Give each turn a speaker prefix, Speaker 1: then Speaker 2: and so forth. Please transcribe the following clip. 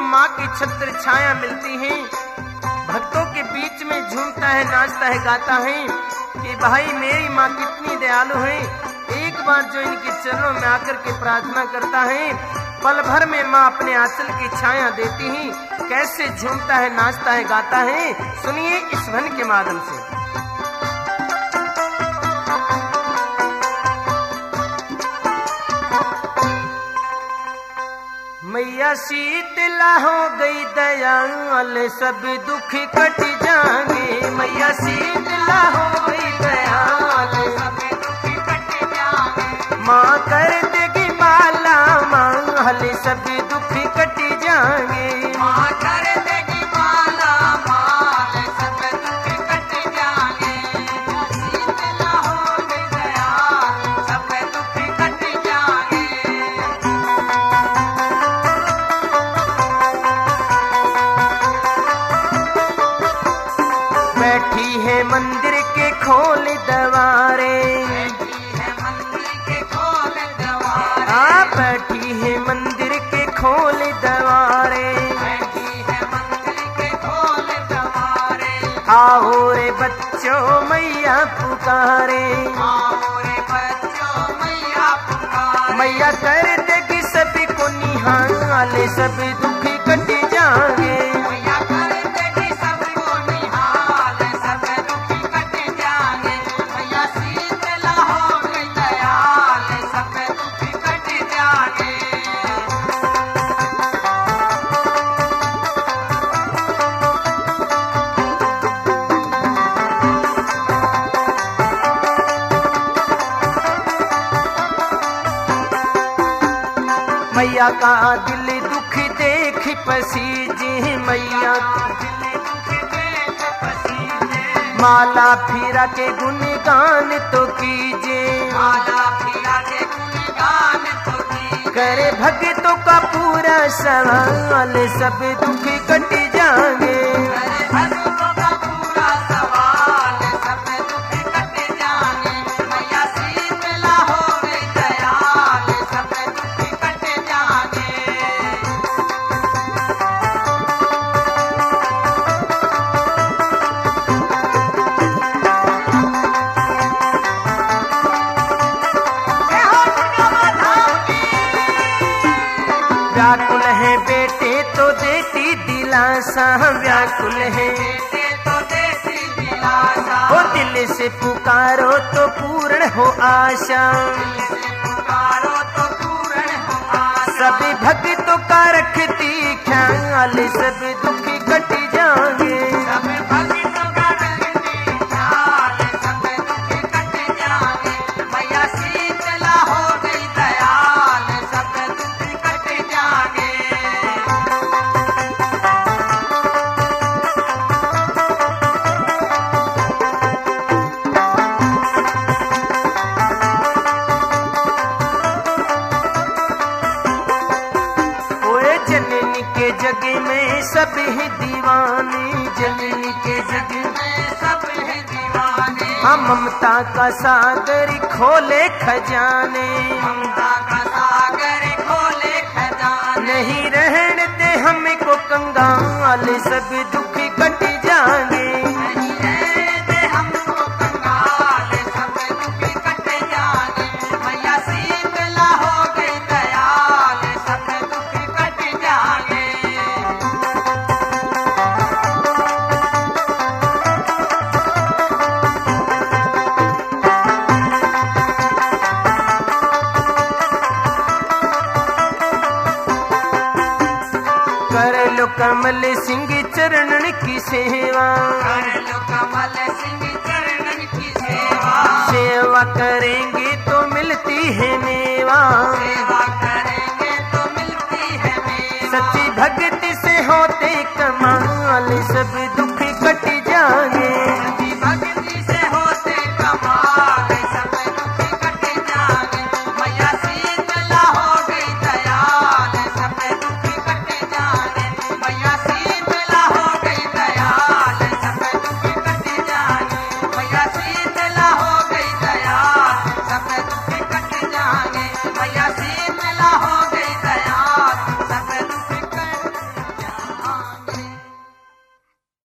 Speaker 1: माँ की छत्र छाया मिलती है। भक्तों के बीच में झूमता है, नाचता है, गाता है कि भाई मेरी माँ कितनी दयालु है। एक बार जो इनके चरणों में आकर के प्रार्थना करता है, पल भर में माँ अपने आंचल की छाया देती है। कैसे झूमता है, नाचता है, गाता है, सुनिए इस वन के माध्यम से। मैया शीतला हो गई दयाल, सब दुख कट जाएंगे। मैया शीतला हो गई दयाल, सब दुख कट जाएंगे। माँ कर देगी माला माल, सब दुख कट जाएंगे। माँ कर देगी माला माल, सब दुख कट जाएंगे। शीतला हो गई दयाल, सब दुख कट जाएंगे। बैठी है मंदिर के खोल दवारे, बैठी है मंदिर के खोल दवारे, आओ रे बच्चों मैया पुकारे, मैया कर देगी सभी को निहाल, सब दुख कट जाएंगे। मैया का दिल दुख देख पसीजे, मैया माला फिरा के गुणगान तो कीजे, माला फिरा के गुणगान तो कीजे। करे भक्तों का पूरा सवाल, सब दुख कट जाएंगे। व्याकुल है बेटे तो देती दिलासा, व्याकुल है बेटे तो देती दिलासा। ओ दिल से पुकारो तो पूर्ण हो आशा, पुकारो तो पूर्ण हो आशा। सभी भक्तों का रखती ख्याल, सब दुख कट जाएंगे। जग में सब है दीवाने, जननी के जग में सब है दीवाने। हम ममता का सागर खोले खजाने, ममता का सागर खोले खजाने। नहीं रहने दे हमको कंगाल, सब दुख कट जाएंगे। कर लो कमल सिंह चरणन की सेवा, कर लो कमल सिंह चरणन की सेवा। सेवा करेंगे तो मिलती है मेवा, सेवा करेंगे तो मिलती है मेवा। सच्ची